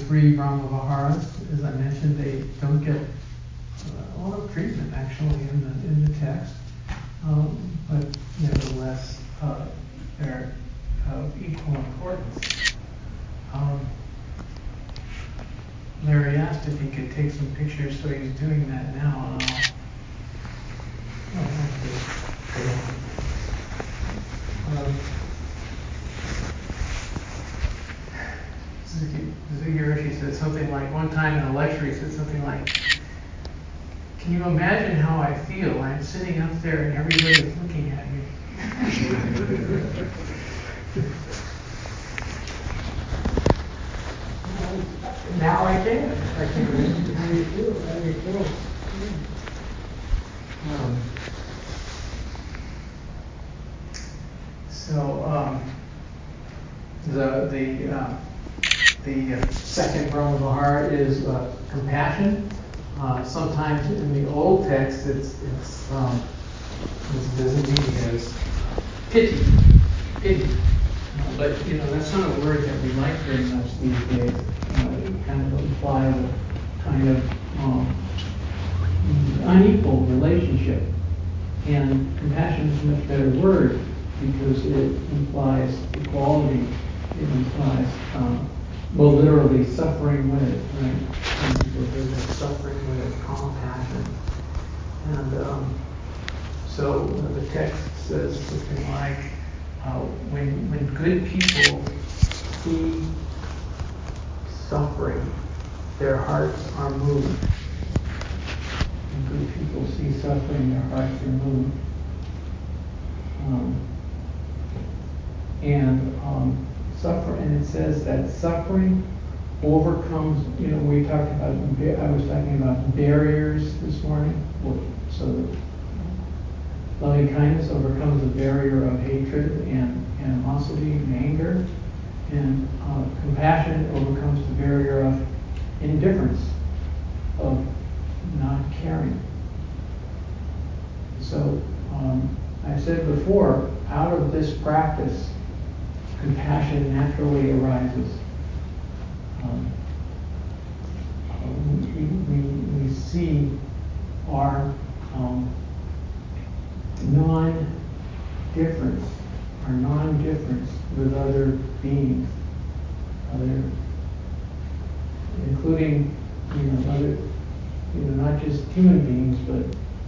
three Brahma-viharas, as I mentioned, they don't get a lot of treatment actually in the text, but nevertheless they're of equal importance. Larry asked if he could take some pictures, so he's doing that now, and I'll have to Suzuki Roshi said something like, one time in a lecture he said something like, can you imagine how I feel? I'm sitting up there and everybody's looking at me. Now I can. I can imagine how you feel. How you feel. The second Brahma-vihara is compassion. Sometimes in the old text it's designated as pity. But that's not a word that we like very much these days. It kind of implies a kind of unequal relationship. And compassion is a much better word because it implies equality. It implies, literally suffering with, right? And there's suffering with compassion. And so the text says something like, when good people see suffering, their hearts are moved. When good people see suffering, their hearts are moved. And it says that suffering overcomes, we talked about, I was talking about barriers this morning. So loving kindness overcomes the barrier of hatred and animosity and anger. And compassion overcomes the barrier of indifference, of not caring. So I said before, out of this practice, compassion naturally arises. We see our non-difference with other beings, including other, not just human beings, but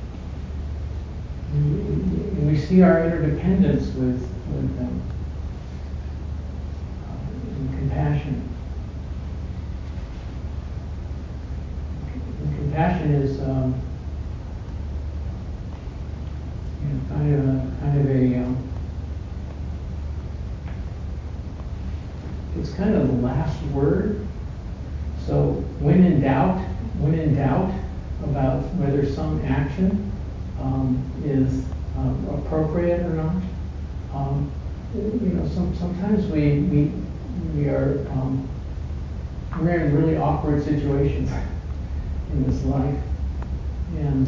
we see our interdependence with them. Compassion. And compassion is kind of a it's kind of the last word. So when in doubt about whether some action is appropriate or not, sometimes we are we're in really awkward situations in this life, and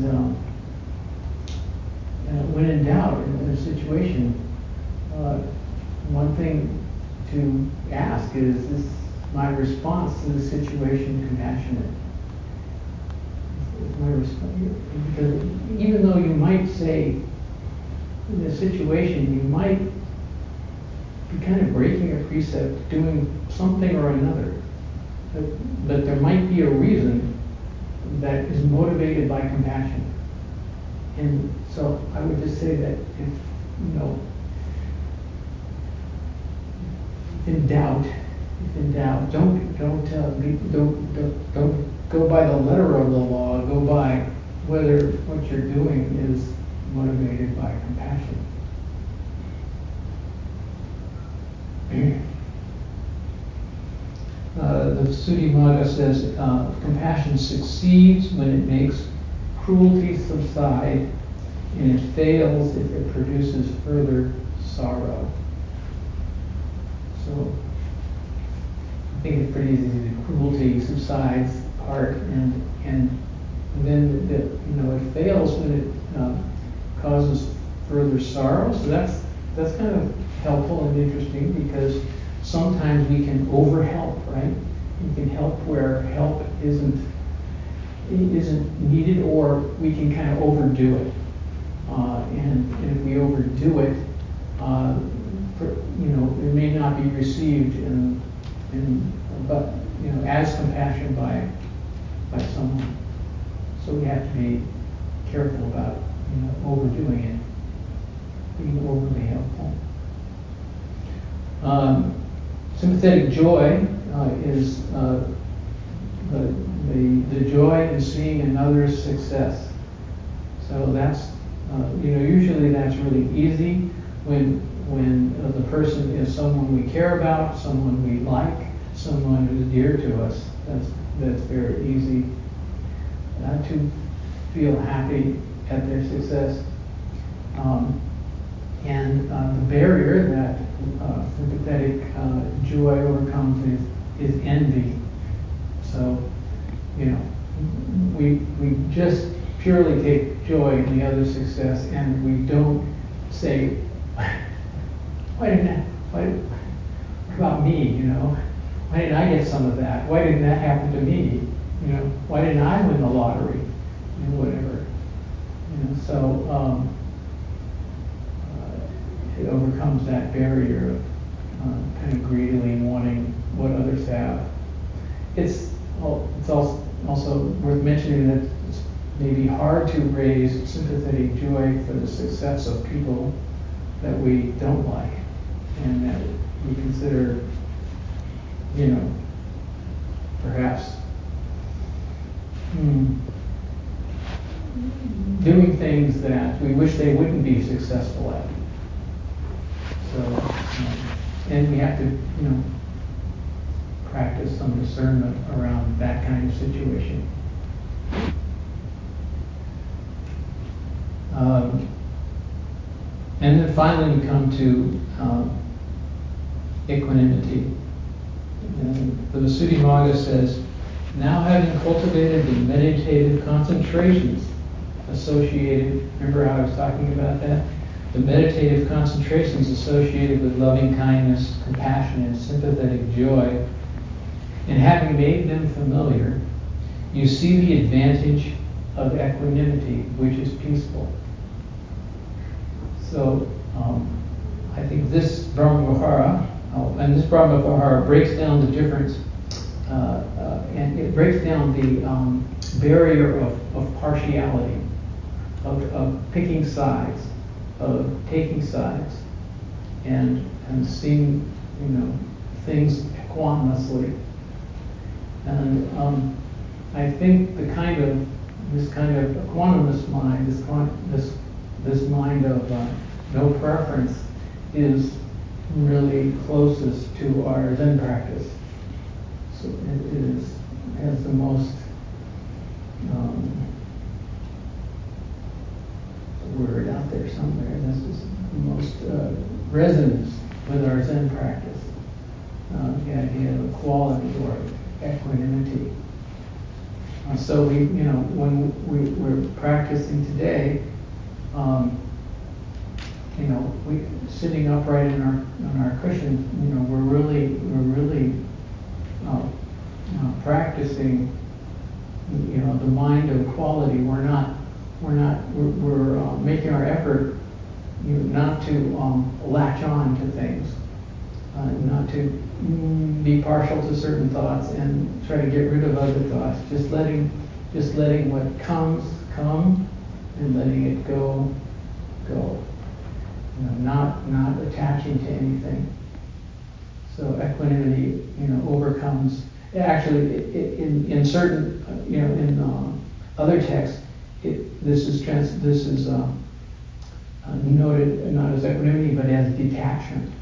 when in doubt in a situation, one thing to ask is my response to the situation compassionate? Is my response, because even though you might say in a situation you might be kind of breaking a precept, doing something or another, but there might be a reason that is motivated by compassion. And so I would just say that if in doubt, don't go by the letter of the law. Go by whether what you're doing is motivated by compassion. The Sudimagga says compassion succeeds when it makes cruelty subside, and it fails if it produces further sorrow. So I think it's pretty easy. The cruelty subsides part, and then it fails when it causes further sorrow. So that's kind of helpful and interesting, because sometimes we can overhelp, right? We can help where help isn't needed, or we can kind of overdo it. And if we overdo it, it may not be received but as compassion by someone. So we have to be careful about overdoing it, being overly helpful. Sympathetic joy is the joy in seeing another's success. So that's usually that's really easy when the person is someone we care about, someone we like, someone who's dear to us. That's very easy to feel happy at their success. And the barrier that sympathetic joy overcomes is envy. So, we just purely take joy in the other's success, and we don't say, what about me? Why didn't I get some of that? Why didn't that happen to me? Why didn't I win the lottery? Whatever. So it overcomes that barrier of kind of greedily wanting what others have. It's also worth mentioning that it's maybe hard to raise sympathetic joy for the success of people that we don't like and that we consider, perhaps doing things that we wish they wouldn't be successful at. So, and we have to, practice some discernment around that kind of situation. And then finally we come to equanimity. And the Visuddhimagga says, now having cultivated the meditative concentrations associated, remember how I was talking about that? The meditative concentrations associated with loving kindness, compassion, and sympathetic joy, and having made them familiar, you see the advantage of equanimity, which is peaceful. So I think this Brahmavihara, and this Brahmavihara breaks down the difference, and it breaks down the barrier of partiality, of picking sides, of taking sides, and seeing things equanimously. And I think this kind of equanimous mind, this mind of no preference, is really closest to our Zen practice. So it has the most word out there somewhere. This is the most resonance with our Zen practice. The idea of equality or equanimity. So when we're practicing today, we sitting upright on our cushion, we're really practicing, the mind of equality. We're making our effort, not to latch on to things, not to be partial to certain thoughts and try to get rid of other thoughts. Just letting what comes come, and letting it go. Not attaching to anything. So equanimity, overcomes. Actually, in certain, in other texts, this is noted not as equanimity, but as detachment.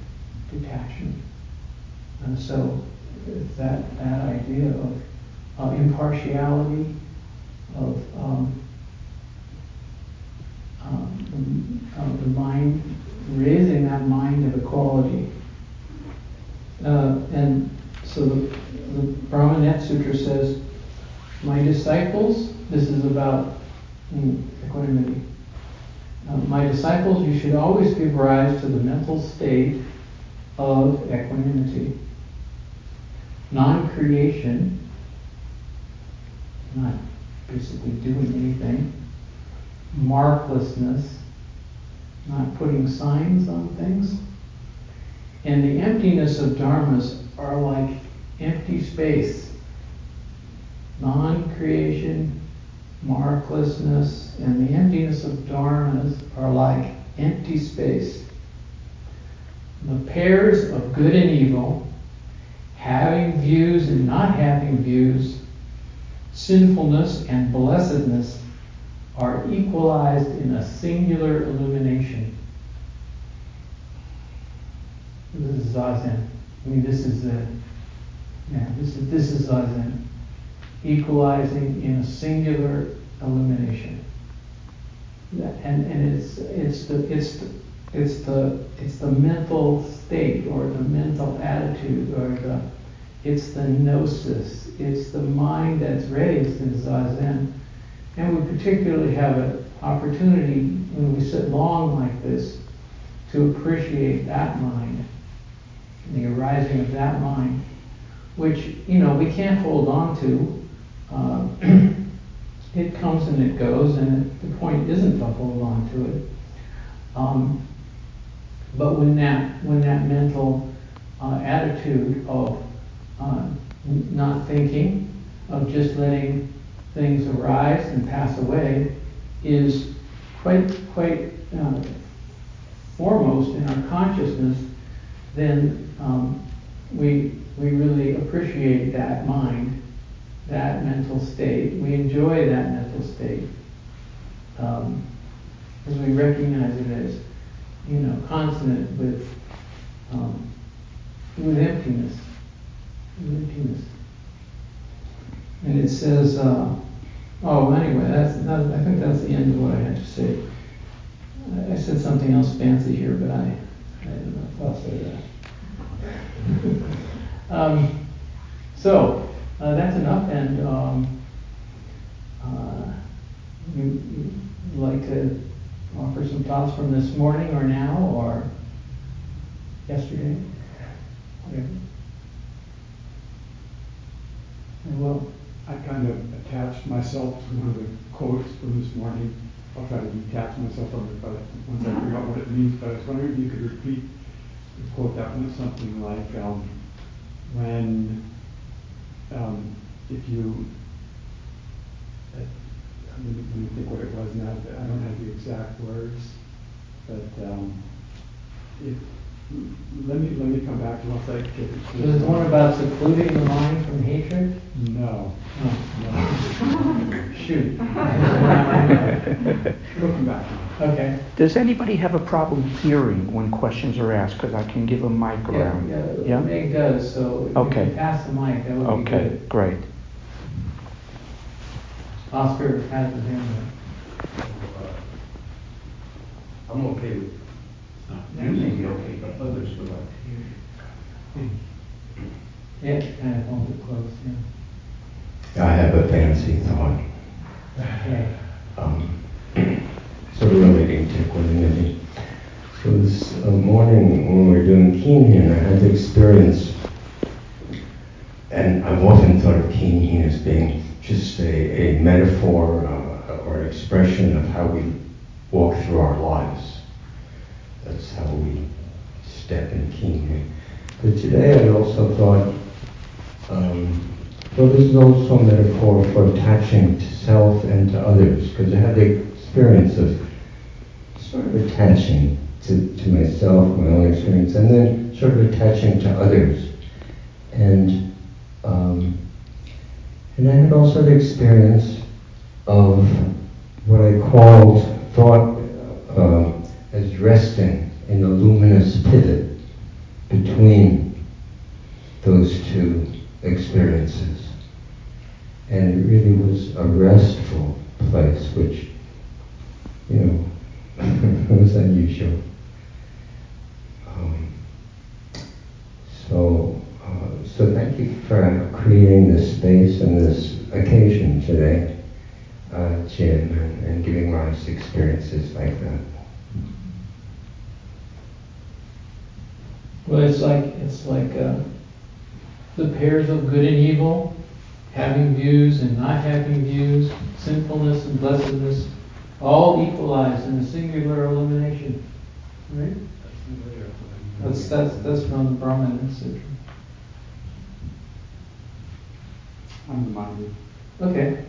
And so it's that idea of impartiality, of the mind, raising that mind of equality. And so the Brahmanet Sutra says, my disciples, this is about equanimity. My disciples, you should always give rise to the mental state of equanimity. non-creation, not basically doing anything, marklessness, not putting signs on things, and the emptiness of dharmas are like empty space. Non-creation, marklessness, and the emptiness of dharmas are like empty space. The pairs of good and evil, having views and not having views, sinfulness and blessedness are equalized in a singular illumination. This is Zazen. I mean, this is Zazen. Equalizing in a singular illumination. And it's the mental state or the mental attitude or it's the gnosis. It's the mind that's raised in Zazen. And we particularly have an opportunity when we sit long like this to appreciate that mind, the arising of that mind, which, we can't hold on to. It comes and it goes, and the point isn't to hold on to it. But when that mental attitude of not thinking, of just letting things arise and pass away, is quite foremost in our consciousness, then we really appreciate that mind, that mental state. We enjoy that mental state as we recognize it as, consonant with emptiness. And it says, anyway, I think that's the end of what I had to say. I said something else fancy here, but I don't know if I'll say that. So that's enough, and you'd like to offer some thoughts from this morning or now or yesterday? Whatever. Well, I kind of attached myself to one of the quotes from this morning. I'll try to detach myself from it, but once I figure out what it means. But I was wondering if you could repeat the quote that went something like, if you, let me think what it was now. I don't have the exact words, but let me come back to once I get it. Was it the one about secluding the mind from hatred? No. No. Shoot. We'll come back. Okay. Does anybody have a problem hearing when questions are asked? Because I can give a mic around. Yeah? Meg does, so if you can pass the mic, that would be good. Okay, great. Oscar has his hand up. I'm okay with it. You may be okay, but others would like to hear you. Yeah, kind of hold it close, yeah. I have a fancy thought. Okay. Sort of relating to equanimity. So this morning when we were doing Kinhin, I had the experience, and I've often thought of Kinhin as being just a metaphor or an expression of how we walk through our lives. That's how we step in Kinhin. But today I also thought, this is also a metaphor for attaching to self and to others, because I had the experience of sort of attaching to myself, my own experience, and then sort of attaching to others. And I had also the experience of what I called thought as resting in a luminous pivot between those two experiences. And it really was a restful place, which, was unusual. So thank you for creating this space and this occasion today, Jim, and giving rise to experiences like that. Well, it's like the pairs of good and evil, having views and not having views, sinfulness and blessedness, all equalized in a singular elimination. Right? That's from the Brahman Sutra. I'm the mind. Okay.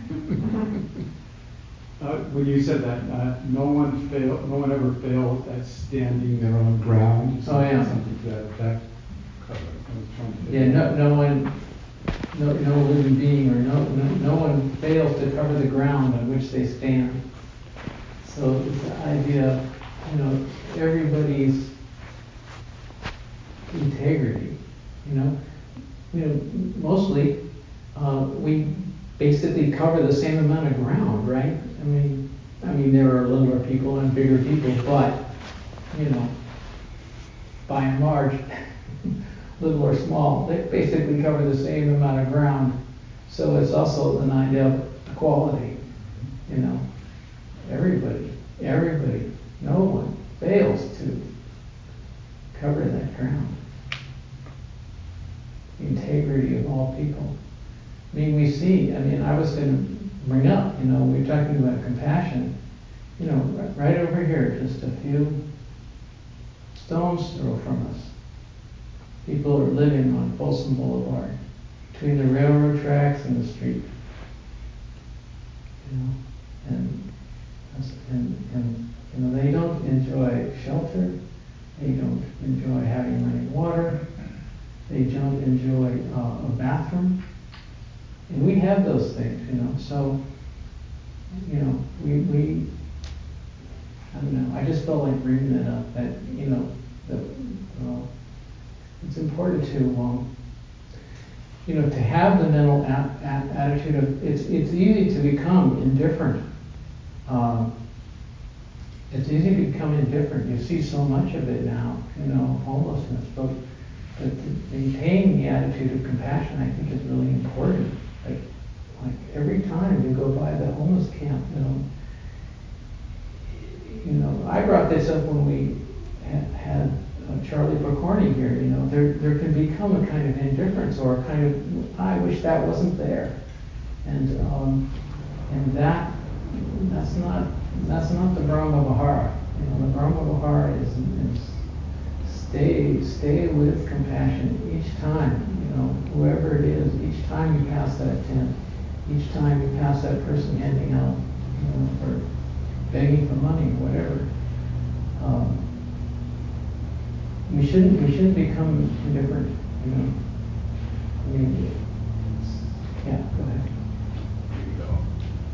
When you said that, no one ever fails at standing their own ground. Oh, yeah. Something to that effect. I was trying to Yeah, no living being or no one fails to cover the ground on which they stand. So it's the idea of, everybody's integrity, mostly, we basically cover the same amount of ground, right? I mean, there are littler people and bigger people, but, by and large, little or small, they basically cover the same amount of ground. So it's also an idea of equality, everybody, no one fails to cover that ground. The integrity of all people. We see, I was going to bring up, we were talking about compassion, right over here, just a few stones throw from us. People are living on Folsom Boulevard, between the railroad tracks and the street. And they don't enjoy shelter. They don't enjoy having running water. They don't enjoy a bathroom. And we have those things, so, we I don't know, I just felt like bringing that up, that, it's important to have the mental attitude of, it's easy to become indifferent. It's easy to become indifferent. You see so much of it now, homelessness, but maintaining the attitude of compassion, I think, is really important. Like every time you go by the homeless camp, I brought this up when we had Charlie Pokorny here. There can become a kind of indifference or a kind of, I wish that wasn't there, and that's not the Brahma Vihara. The Brahma Vihara is stay with compassion each time. Whoever it is, each time you pass that tent, each time you pass that person handing out, or begging for money, whatever. We shouldn't become indifferent. Yeah, go ahead. Here you go.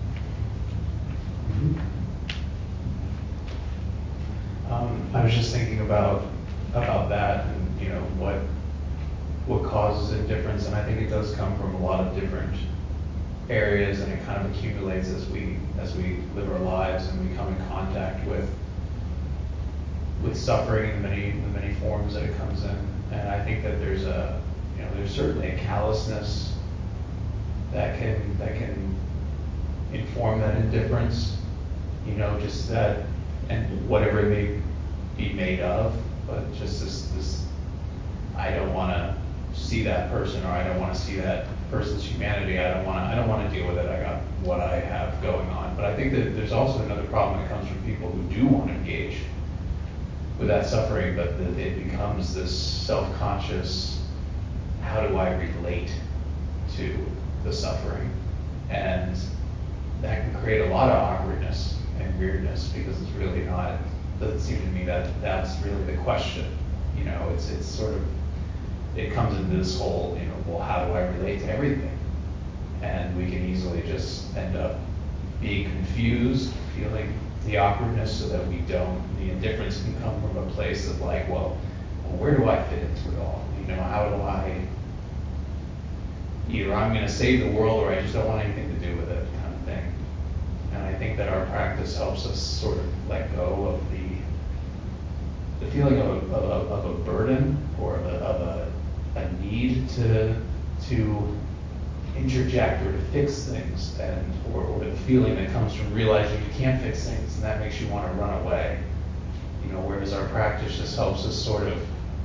I was just thinking about that, and what causes indifference, and I think it does come from a lot of different areas, and it kind of accumulates as we live our lives and we come in contact with suffering in the many forms that it comes in. And I think that there's certainly a callousness that can inform that indifference, just that, and whatever it may be made of, but just this I don't want to see that person, or I don't want to see that person's humanity. I don't want to deal with it. I got what I have going on. But I think that there's also another problem that comes from people who do want to engage with that suffering, but it becomes this self-conscious, how do I relate to the suffering? And that can create a lot of awkwardness and weirdness, because it's really not, it doesn't seem to me that that's really the question. It's sort of, it comes into this whole, well, how do I relate to everything? And we can easily just end up being confused, feeling the awkwardness, so that we don't, the indifference can come from a place of like, well, where do I fit into it all? How do I, either I'm going to save the world, or I just don't want anything to do with it, kind of thing. And I think that our practice helps us sort of let go of the feeling of a burden, or of a need to interject or to fix things, or the feeling that comes from realizing you can't fix things, and that makes you want to run away. Whereas our practice just helps us sort of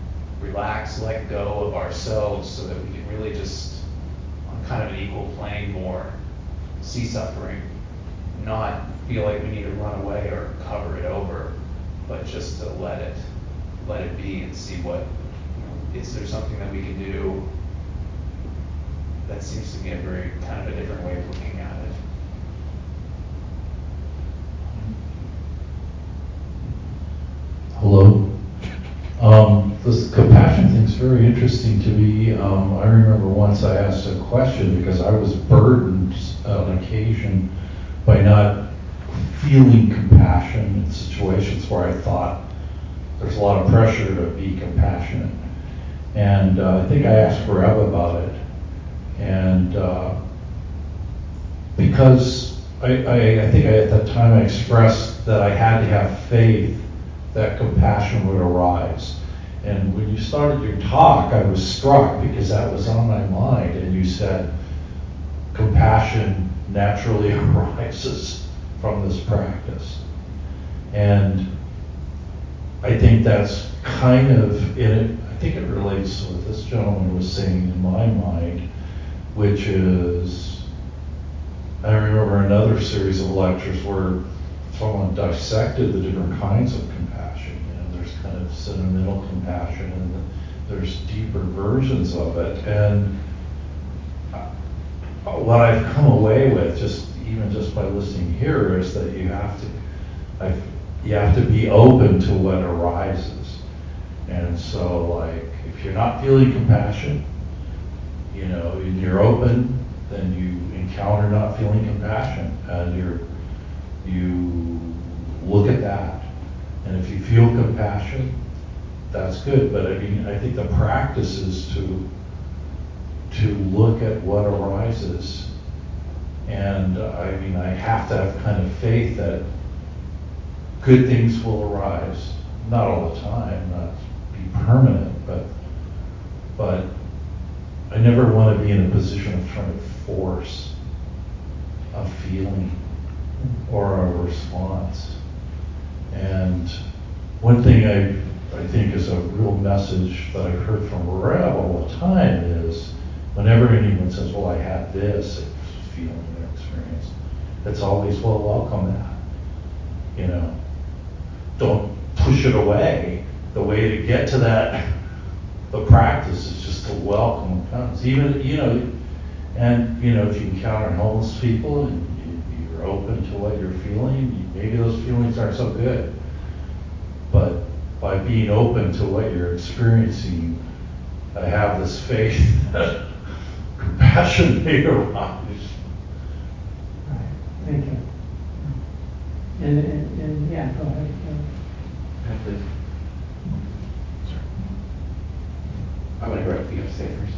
relax, let go of ourselves so that we can really just, on kind of an equal plane more, see suffering, not feel like we need to run away or cover it over, but just to let it be and see what, is there something that we can do. That seems to be a very kind of a different way of looking at it. Hello. This compassion thing is very interesting to me. I remember once I asked a question because I was burdened on occasion by not feeling compassion in situations where I thought there's a lot of pressure to be compassionate. And I think I asked Reb about it. And because I think at that time I expressed that I had to have faith that compassion would arise. And when you started your talk, I was struck because that was on my mind. And you said, compassion naturally arises from this practice. And I think that's kind of in it. I think it relates to what this gentleman was saying in my mind, which is, I remember another series of lectures where someone dissected the different kinds of compassion. There's kind of sentimental compassion, and there's deeper versions of it. And what I've come away with, even just by listening here, is that you have to be open to what arises. And so, like, if you're not feeling compassion, and you're open, then you encounter not feeling compassion, and you look at that. And if you feel compassion, that's good. But I mean, I think the practice is to look at what arises. And I mean, I have to have kind of faith that good things will arise. Not all the time, not be permanent, but I never want to be in a position of trying to force a feeling or a response. And one thing I think is a real message that I've heard from Reb all the time is whenever anyone says, well, I had this feeling or experience, it's always, well, welcome that. Don't push it away. The way to get to that, the practice is just to welcome what comes. Even, and, if you encounter homeless people and you're open to what you're feeling, maybe those feelings aren't so good. But by being open to what you're experiencing, I have this faith that compassion may arise. Right. Thank you. And yeah, go ahead. Please. Sorry. I want to hear what you have to say first.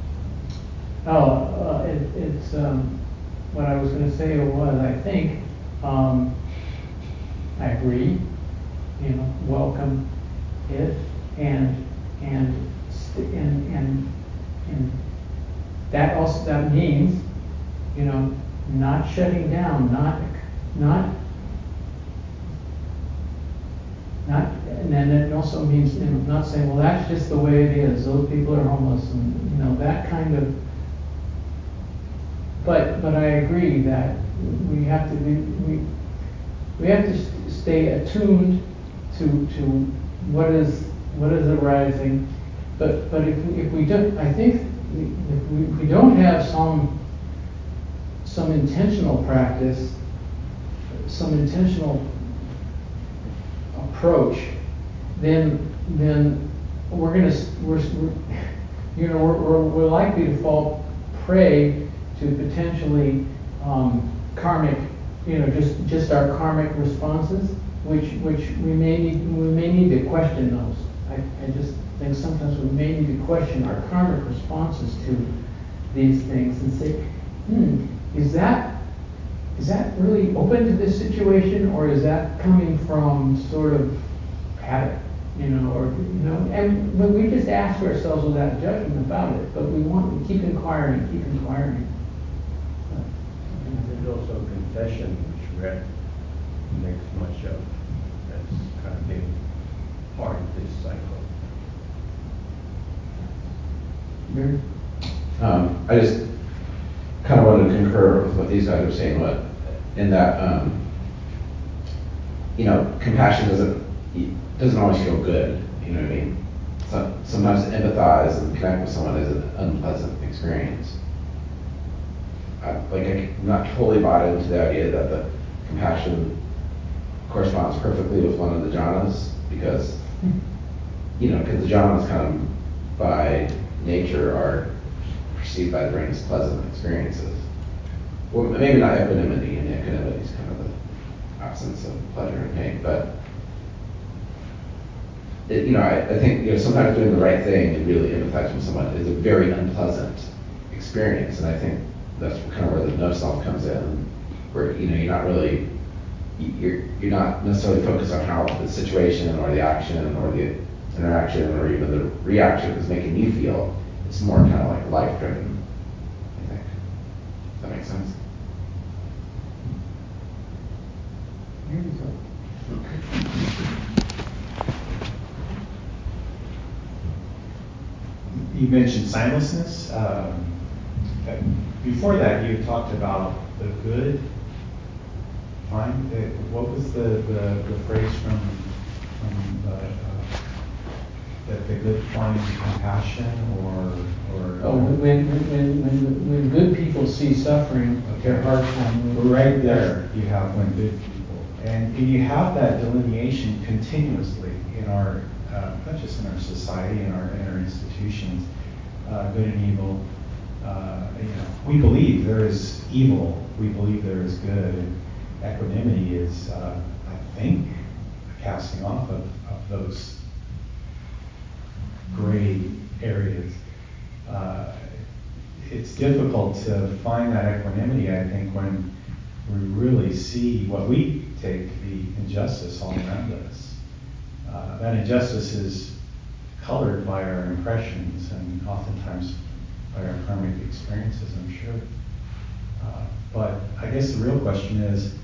It's what I was going to say was, I think, I agree, welcome it, and that also, that means, not shutting down, and then it also means, not saying, well, that's just the way it is, those people are homeless, and, that kind of, but I agree that we have to stay attuned to what is arising, but if we don't, I think if we don't have some intentional practice, some intentional approach, then we're likely to fall prey to potentially karmic, just our karmic responses, which we may need to question those. I just think sometimes we may need to question our karmic responses to these things and say, is that really open to this situation, or is that coming from sort of habit, and we just ask ourselves without judgment about it, but we keep inquiring. There's also confession, which Red makes much of, as kind of being part of this cycle. would concur with what these guys are saying, in that, compassion doesn't always feel good, you know what I mean? So, sometimes to empathize and connect with someone is an unpleasant experience. I'm not totally bought into the idea that the compassion corresponds perfectly with one of the jhanas, because the jhanas kind of, by nature, are perceived by the brain as pleasant experiences. Well, maybe not equanimity, and equanimity is kind of the absence of pleasure and pain, but I think sometimes doing the right thing and really empathizing with someone is a very unpleasant experience, and I think that's kind of where the no self comes in, where you're not necessarily focused on how the situation or the action or the interaction or even the reaction is making you feel. It's more kind of like life driven, I think. Does that make sense? You mentioned sightlessness. Before that, you talked about the good. What was the phrase from that the good find compassion or when good people see suffering, their hearts will move. Right there, you have when good people, and you have that delineation continuously in our not just in our society, in our institutions, good and evil. We believe there is evil. We believe there is good. And equanimity is, I think, a casting off of those gray areas. It's difficult to find that equanimity, I think, when we really see what we take to be injustice all around us. That injustice is colored by our impressions and oftentimes by our karmic experiences, I'm sure. But I guess the real question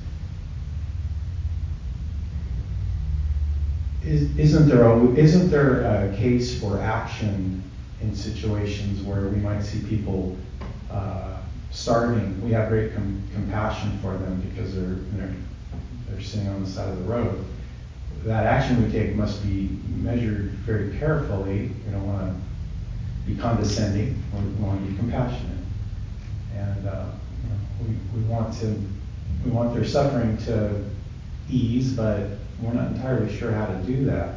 isn't there a case for action in situations where we might see people starving? We have great compassion for them because they're sitting on the side of the road. That action we take must be measured very carefully. We don't want to be condescending. We want to be compassionate, and we want their suffering to ease, but we're not entirely sure how to do that.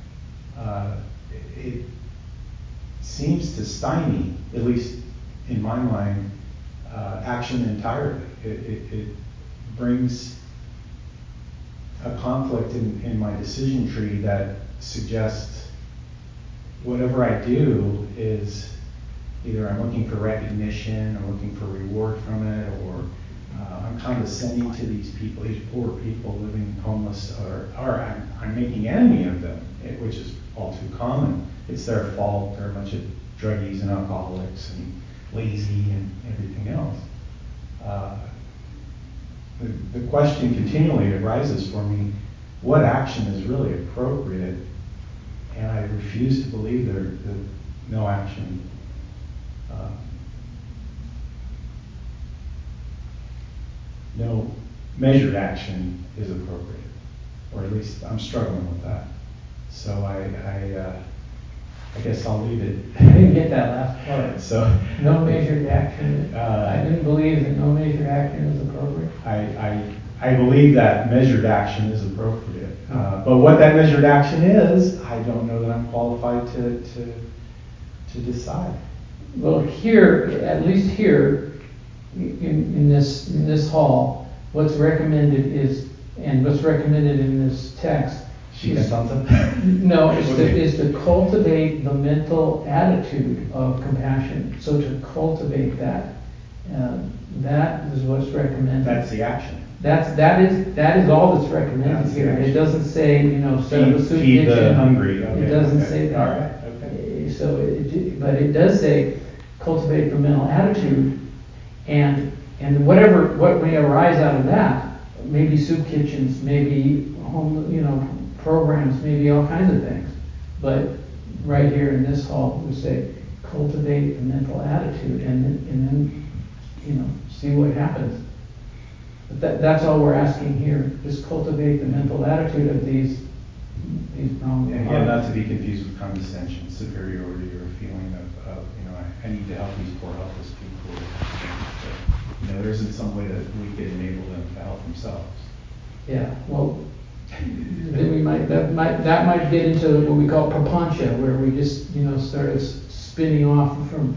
It seems to stymie, at least in my mind, action entirely. It brings a conflict in my decision tree that suggests whatever I do is either I'm looking for recognition, or looking for reward from it, or I'm condescending to these people, these poor people living homeless, or I'm making enemy of them, which is all too common. It's their fault. They're a bunch of druggies and alcoholics and lazy and everything else. The question continually arises for me, what action is really appropriate? And I refuse to believe that no action no measured action is appropriate, or at least I'm struggling with that. So I guess I'll leave it. I didn't get that last part. So no measured action. I didn't believe that no measured action is appropriate. I believe that measured action is appropriate, but what that measured action is, I don't know that I'm qualified to decide. Well, here, at least here, in this hall, what's recommended is, and what's recommended in this text, no, is to cultivate the mental attitude of compassion. So to cultivate that, that is what's recommended. That's the action. That is all that's recommended here. It doesn't say, set up a soup feed kitchen. The hungry. Okay, it doesn't say that. All right. Okay. So, but it does say cultivate the mental attitude, and what may arise out of that, maybe soup kitchens, maybe home, programs, maybe all kinds of things. But right here in this hall, we say cultivate the mental attitude, and then see what happens. But that's all we're asking here. Just cultivate the mental attitude of these wrong. And again, not to be confused with condescension, superiority, or a feeling of I need to help these poor helpless people. There isn't some way that we can enable them to help themselves. Yeah, well, then that might get into what we call prapancha, where we just started spinning off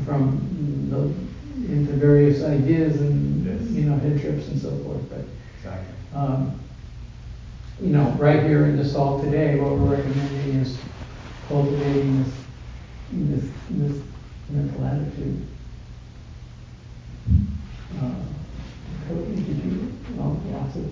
into various ideas and head trips and so forth. But Exactly. right here in this hall today, what we're recommending is cultivating this mental attitude. Cody, did you? Lots of.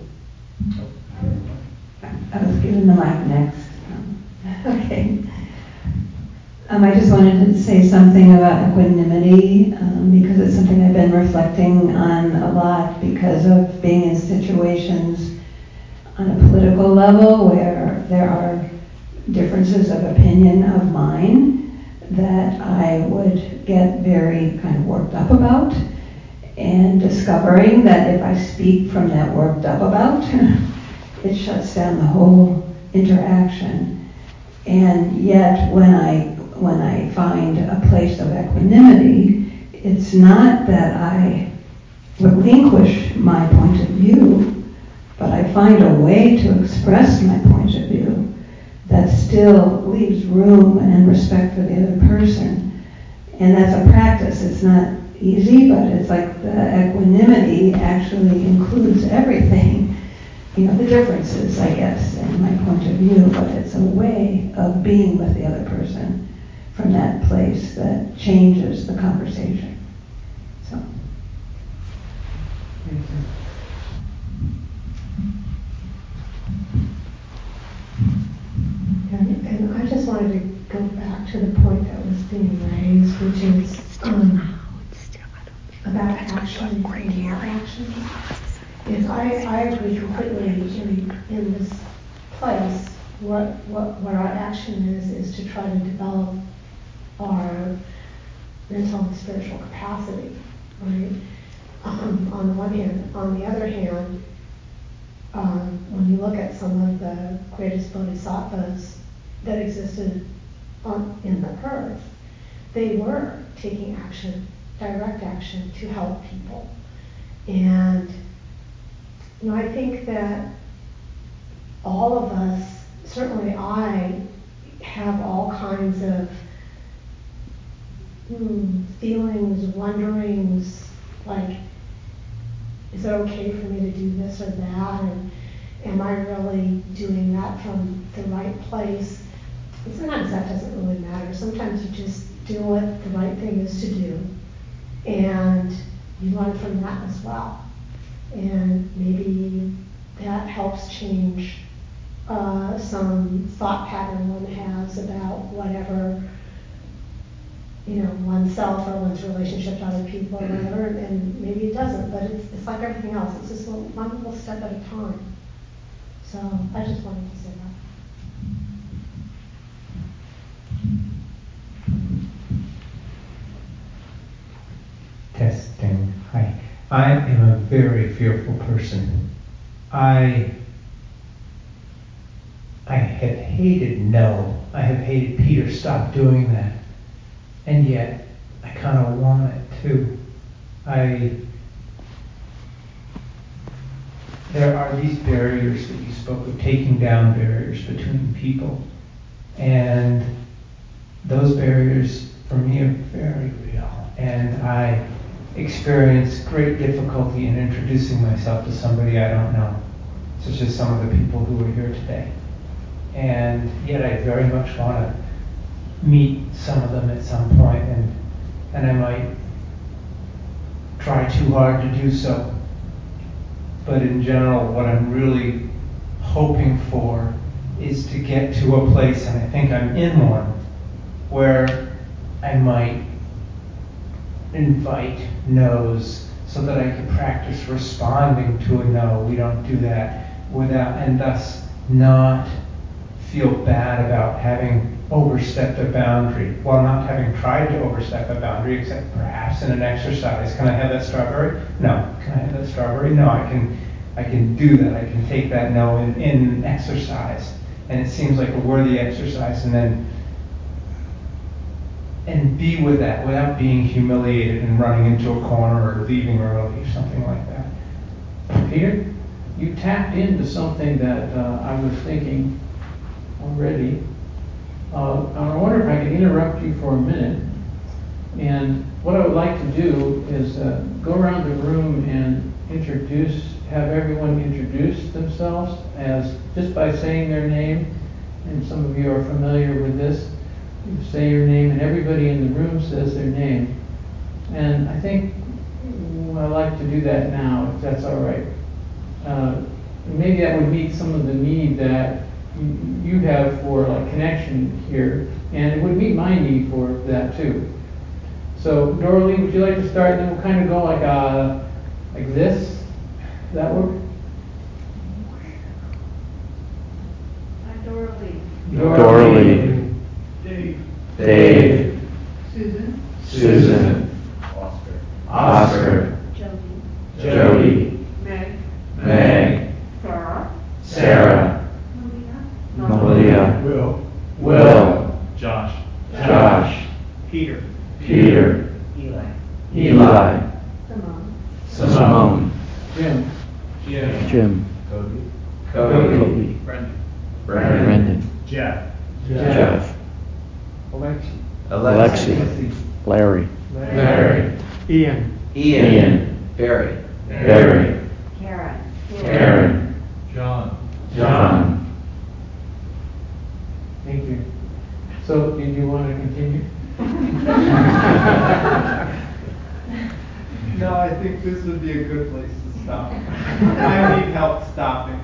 I was given the mic next. Okay. I just wanted to say something about equanimity because it's something I've been reflecting on a lot because of being in situations on a political level where there are differences of opinion of mine that I would get very kind of worked up about, and discovering that if I speak from that worked up about, it shuts down the whole interaction. And yet when I find a place of equanimity, it's not that I relinquish my point of view, but I find a way to express my point of view that still leaves room and respect for the other person. And that's a practice. It's not easy, but it's like the equanimity actually includes everything. The differences, I guess, in my point of view, but it's a way of being with the other person from that place that changes the conversation. So. And I just wanted to go back to the point that was being raised, which is about action and not action. Yes, I agree completely in this place. What our action is to try to develop our mental and spiritual capacity, right? On the one hand. On the other hand, when you look at some of the greatest bodhisattvas that existed in the earth, they were taking action, direct action, to help people. And I think that all of us, certainly I, have all kinds of feelings, wonderings, like, is it okay for me to do this or that? And am I really doing that from the right place? And sometimes that doesn't really matter. Sometimes you just do what the right thing is to do. And you learn from that as well. And maybe that helps change some thought pattern one has about whatever, oneself or one's relationship to other people or whatever, and maybe it doesn't, but it's like everything else. It's just one little step at a time. So I just wanted to say that. Testing. Hi. I am a very fearful person. I have hated no. I have hated Peter, stop doing that. And yet, I kind of want it too. There are these barriers that you spoke of, taking down barriers between people. And those barriers, for me, are very real. And I experience great difficulty in introducing myself to somebody I don't know, such as some of the people who are here today. And yet I very much want to meet some of them at some point, and I might try too hard to do so. But in general, what I'm really hoping for is to get to a place, and I think I'm in one, where I might invite no's so that I can practice responding to a no. We don't do that without, and thus not feel bad about having overstepped a boundary while not having tried to overstep a boundary, except perhaps in an exercise. Can I have that strawberry? No. Can I have that strawberry? No. I can do that. I can take that no in exercise. And it seems like a worthy exercise, and be with that without being humiliated and running into a corner or leaving early or something like that. Peter, you tapped into something that I was thinking already. I wonder if I can interrupt you for a minute. And what I would like to do is go around the room and have everyone introduce themselves as just by saying their name. And some of you are familiar with this. You say your name, and everybody in the room says their name. And I think I'd like to do that now, if that's all right. Maybe that would meet some of the need that you have for like connection here, and it would meet my need for that too. So, Dorothy, would you like to start? And then we'll kind of go like this. Does that work? Dorothy. Dave. Susan. Oscar. Jody. Meg. Sarah. Malia. Will. Josh. Peter. Eli. Simone. Jim. Cody. Brendan. Jeff. Alexi. Larry. Ian. Barry. Karen. John. Thank you. So, did you want to continue? No, I think this would be a good place to stop. I need help stopping.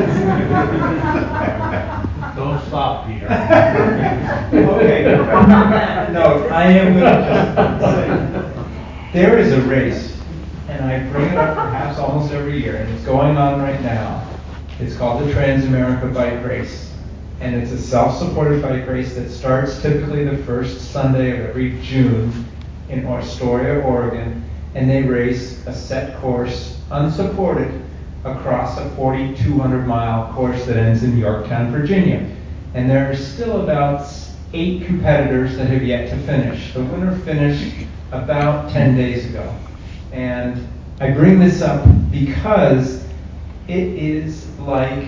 Don't stop, Peter. Okay. No, I am going to just say, there is a race, and I bring it up perhaps almost every year, and it's going on right now. It's called the Trans-America Bike Race. And it's a self-supported bike race that starts typically the first Sunday of every June in Astoria, Oregon. And they race a set course, unsupported, across a 4,200-mile course that ends in Yorktown, Virginia. And there are still about 8 competitors that have yet to finish. The winner finished about 10 days ago. And I bring this up because it is like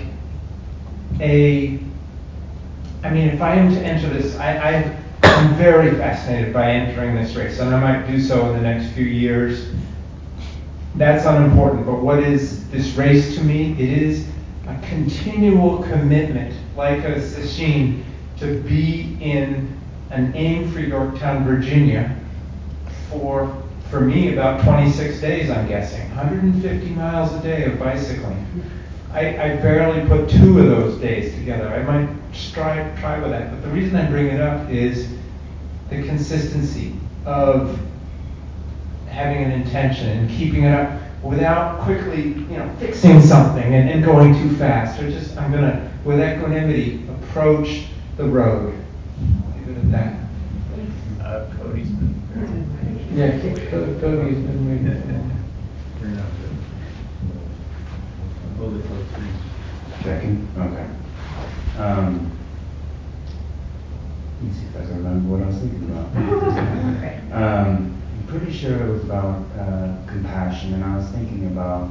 if I am to enter this, I'm very fascinated by entering this race, and I might do so in the next few years. That's unimportant, but what is this race to me? It is a continual commitment, like a sesshin, to be in an aim for Yorktown, Virginia, for me, about 26 days, I'm guessing. 150 miles a day of bicycling. I barely put 2 of those days together. I might try with that. But the reason I bring it up is the consistency of having an intention and keeping it up without quickly, fixing something and going too fast. Or just, I'm going to, with equanimity, approach the road. Leave it at that. Cody's been Yeah, Cody's been waiting. Checking? Okay. Let me see if I can remember what I was thinking about. I'm pretty sure it was about compassion, and I was thinking about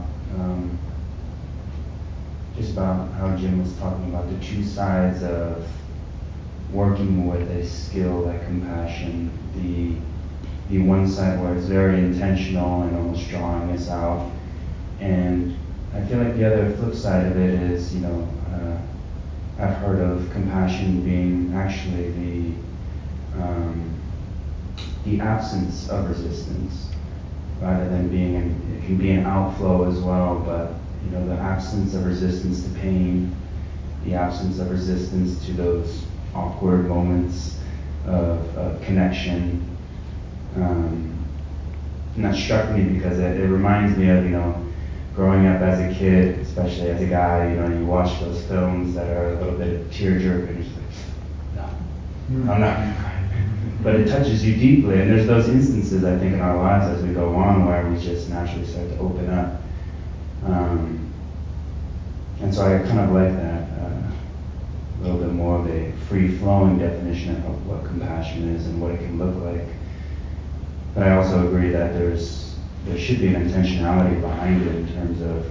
just about how Jim was talking about the 2 sides of working with a skill like compassion. The one side where it's very intentional and almost drawing us out, and I feel like the other flip side of it is, I've heard of compassion being actually the absence of resistance, rather than it can be an outflow as well, but the absence of resistance to pain, the absence of resistance to those awkward moments of connection. And that struck me because it reminds me of, growing up as a kid, especially as a guy, you watch those films that are a little bit of tearjerker, and you're just like, I'm not going to cry. But it touches you deeply, and there's those instances, I think, in our lives as we go on where we just naturally start to open up. And so I kind of like that, a little bit more of a free-flowing definition of what compassion is and what it can look like. But I also agree that there should be an intentionality behind it in terms of,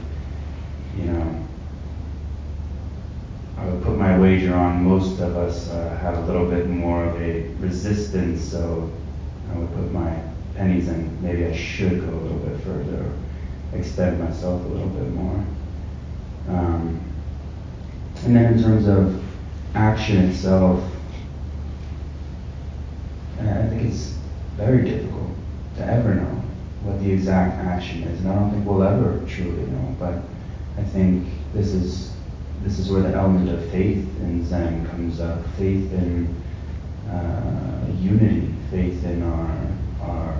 I would put my wager on most of us have a little bit more of a resistance, so I would put my pennies in. Maybe I should go a little bit further, or extend myself a little bit more. And then in terms of action itself, I think it's very difficult to ever know what the exact action is, and I don't think we'll ever truly know, but I think this is where the element of faith in Zen comes up, faith in unity, faith in our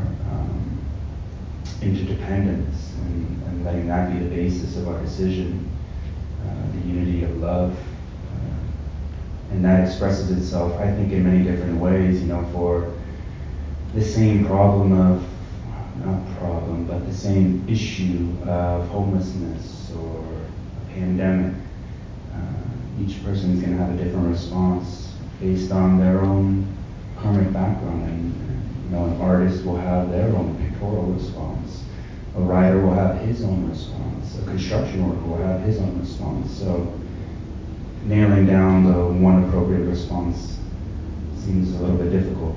interdependence, and letting that be the basis of our decision, the unity of love. And that expresses itself, I think, in many different ways, for the same but the same issue of homelessness or a pandemic. Each person is going to have a different response based on their own karmic background, and an artist will have their own pictorial response. A writer will have his own response. A construction worker will have his own response. So nailing down the one appropriate response seems a little bit difficult.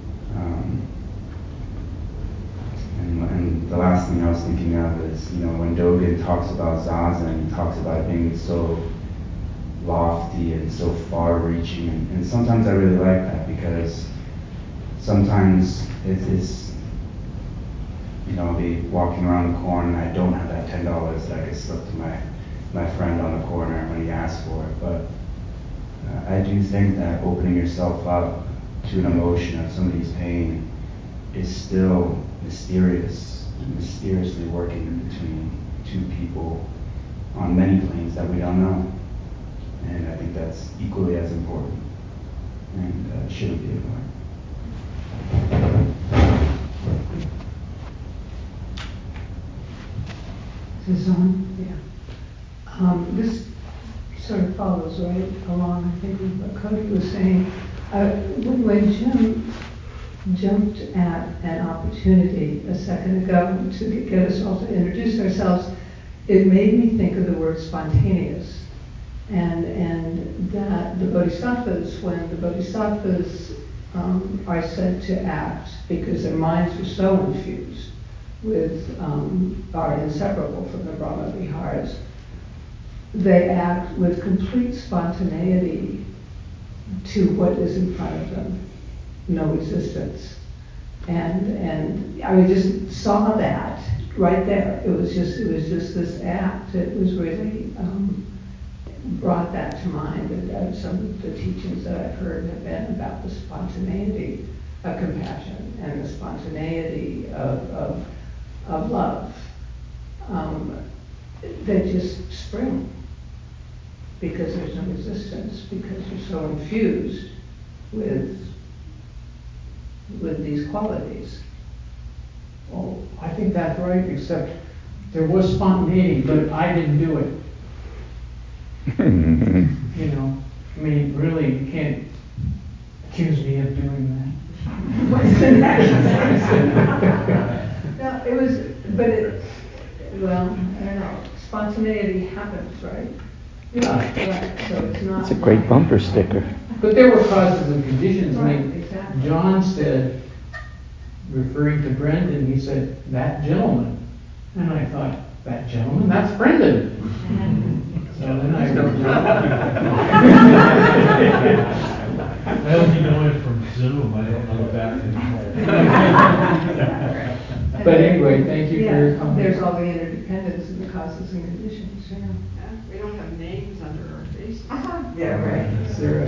And the last thing I was thinking of is, when Dogen talks about Zazen, he talks about it being so lofty and so far-reaching, and sometimes I really like that, because sometimes it's I'll be walking around the corner and I don't have that $10 that I could slip to my friend on the corner when he asks for it, but I do think that opening yourself up to an emotion of somebody's pain is still mysterious, and mysteriously working between two people on many planes that we don't know. And I think that's equally as important, and shouldn't be ignored. Is this on? Yeah. This sort of follows right along, I think, with what Cody was saying. When Jim jumped at an opportunity a second ago to get us all to introduce ourselves, it made me think of the word spontaneous. And that the bodhisattvas, when the bodhisattvas are said to act because their minds are so infused with, are inseparable from the Brahma Viharas, they act with complete spontaneity to what is in front of them, no resistance. And I just saw that right there. It was just this act. It was really brought that to mind. And some of the teachings that I've heard have been about the spontaneity of compassion and the spontaneity of love. They just spring because there's no resistance, because you're so infused with these qualities. Well, I think that's right, except there was spontaneity, but I didn't do it. Really, you can't accuse me of doing that. What's the next? No, it was, well, I don't know. Spontaneity happens, right? Yeah. Right. So it's not. It's a great bumper sticker. But there were causes and conditions. Right, exactly. John said, referring to Brendan, he said, "That gentleman." And I thought, "That gentleman? That's Brendan." So then I wrote I only know it from Zoom. I don't know that anymore. But anyway, thank you for your comment. There's all the interdependence in the causes and conditions. Yeah. We don't have names under our faces. Yeah, right. Sarah.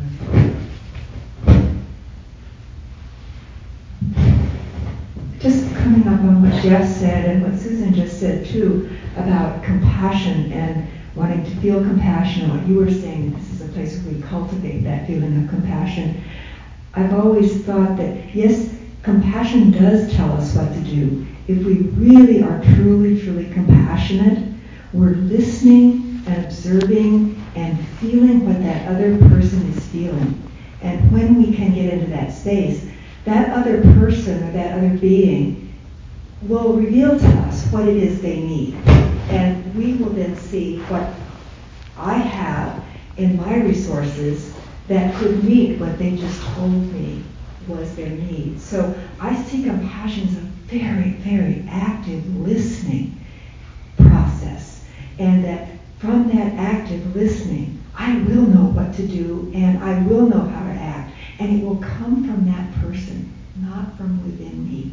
Just coming up on what Jeff said and what Susan just said too about compassion and wanting to feel compassion, and what you were saying, this is a place where we cultivate that feeling of compassion. I've always thought that, yes, compassion does tell us what to do. If we really are truly, truly compassionate, we're listening and observing and feeling what that other person is feeling. And when we can get into that space, that other person or that other being will reveal to us what it is they need. And we will then see what I have in my resources that could meet what they just told me was their need. So I see compassion as a very, very active listening process. And that from that active listening, I will know what to do and I will know how to act. And it will come from that person, not from within me.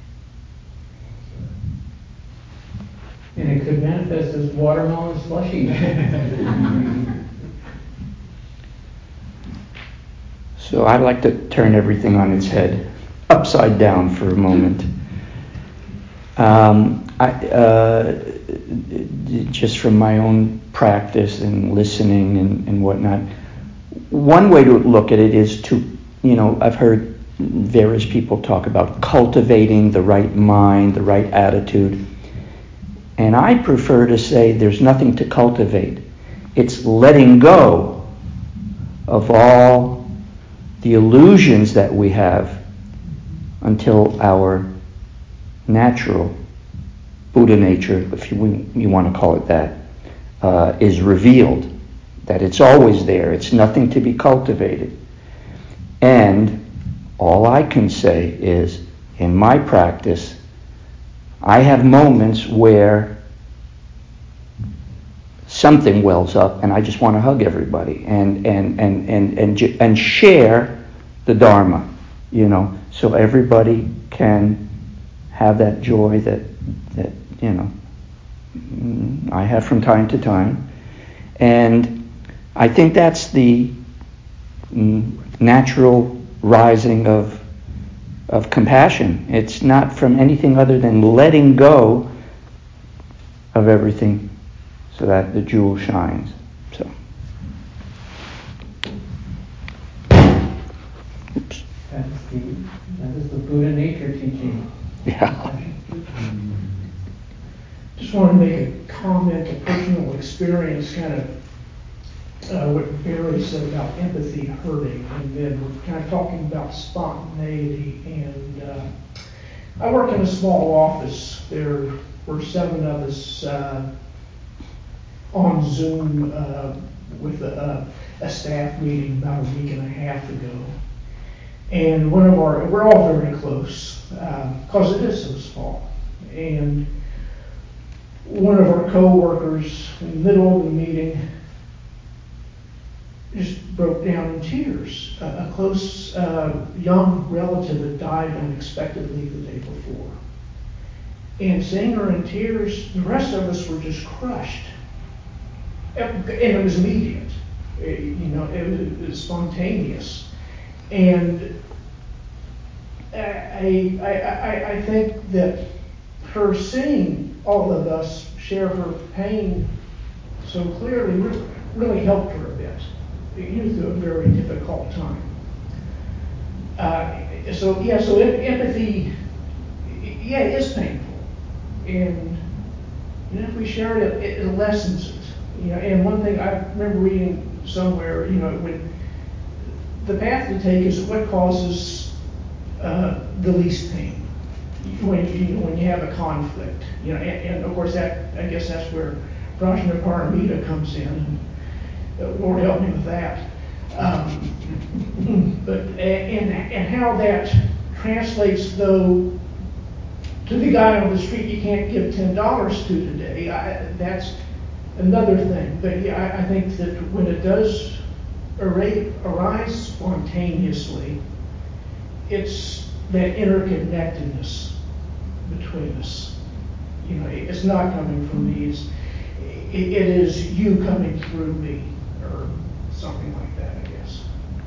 And it could manifest as watermelon slushy. So I'd like to turn everything on its head, upside down for a moment. Just from my own practice and listening and whatnot, one way to look at it is to, I've heard various people talk about cultivating the right mind, the right attitude. And I prefer to say there's nothing to cultivate. It's letting go of all the illusions that we have until our natural Buddha nature, if you want to call it that, is revealed. That it's always there. It's nothing to be cultivated. And all I can say is, in my practice, I have moments where something wells up and I just want to hug everybody and share the Dharma, so everybody can have that joy that I have from time to time. And I think that's the natural rising of compassion. It's not from anything other than letting go of everything so that the jewel shines. So, oops. That is the Buddha nature teaching. Yeah. Just want to make a comment, a personal experience, kind of what Barry said about empathy hurting, and then we're kind of talking about spontaneity. And I work in a small office. There were 7 of us on Zoom with a staff meeting about a week and a half ago. And we're all very close because it is so small. And one of our co-workers in the middle of the meeting just broke down in tears. A close young relative had died unexpectedly the day before. And seeing her in tears, the rest of us were just crushed. And it was immediate. It was spontaneous. And I think that her seeing all of us share her pain so clearly really helped her a bit. Through a very difficult time. So empathy, it is painful, and if we share it, it lessens it. And one thing I remember reading somewhere, when the path to take is what causes the least pain when you have a conflict. And of course I guess that's where Prajnaparamita comes in. Lord help me with that. But how that translates though to the guy on the street you can't give $10 to today. That's another thing. But I think that when it does arise spontaneously, it's that interconnectedness between us. It's not coming from me. It is you coming through me, or something like that, I guess.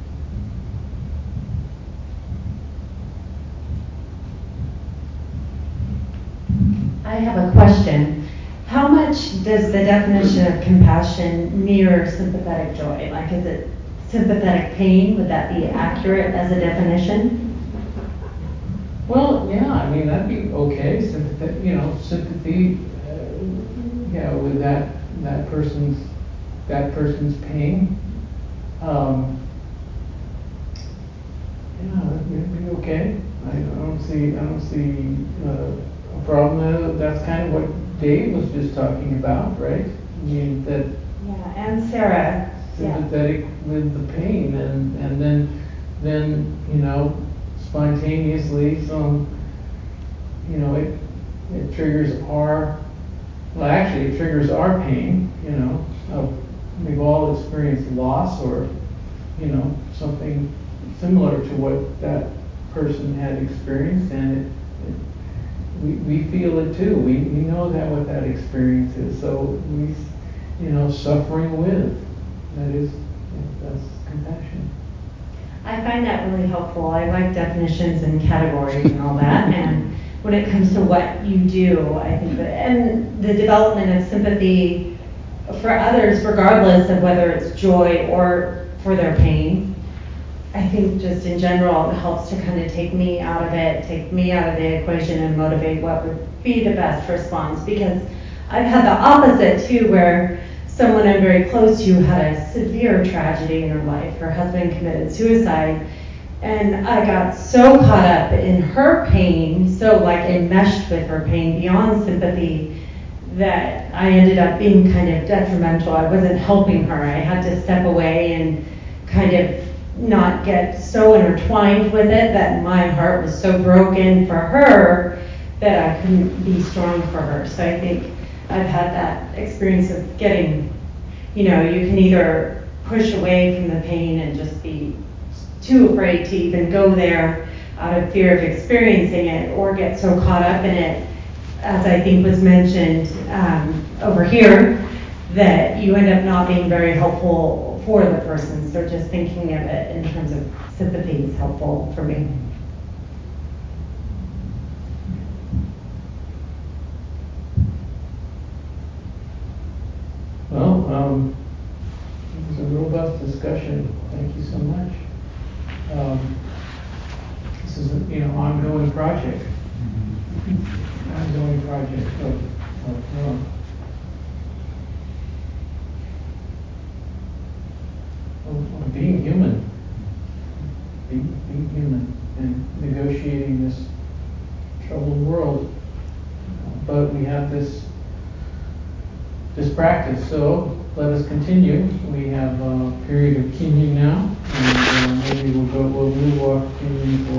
I have a question. How much does the definition of compassion mirror sympathetic joy? Like, is it sympathetic pain. Would that be accurate as a definition? Well, yeah, I mean, that'd be okay, sympathy, with that person's pain. It'd be okay. I don't see a problem. That's kind of what Dave was just talking about, right? I mean, that. Yeah, and Sarah. Sympathetic with the pain, and then spontaneously it triggers it triggers our pain. We've all experienced loss or something similar to what that person had experienced, and we feel it too. We know what that experience is. So we, suffering with, that's compassion. I find that really helpful. I like definitions and categories and all that. And when it comes to what you do, I think and the development of sympathy for others, regardless of whether it's joy or for their pain, I think just in general, it helps to kind of take me out of the equation and motivate what would be the best response. Because I've had the opposite too, where someone I'm very close to had a severe tragedy in her life. Her husband committed suicide, and I got so caught up in her pain, so enmeshed with her pain beyond sympathy, that I ended up being kind of detrimental. I wasn't helping her. I had to step away and kind of not get so intertwined with it that my heart was so broken for her that I couldn't be strong for her. So I think I've had that experience of getting, you can either push away from the pain and just be too afraid to even go there out of fear of experiencing it, or get so caught up in it, as I think was mentioned over here, that you end up not being very helpful for the person. So just thinking of it in terms of sympathy is helpful for me. Well, it was a robust discussion. Thank you so much. This is an ongoing project. Ongoing project of being human. Being human and negotiating this troubled world. But we have this practice, so let us continue. We have a period of Kinyin now, and maybe we'll move off Kinyin for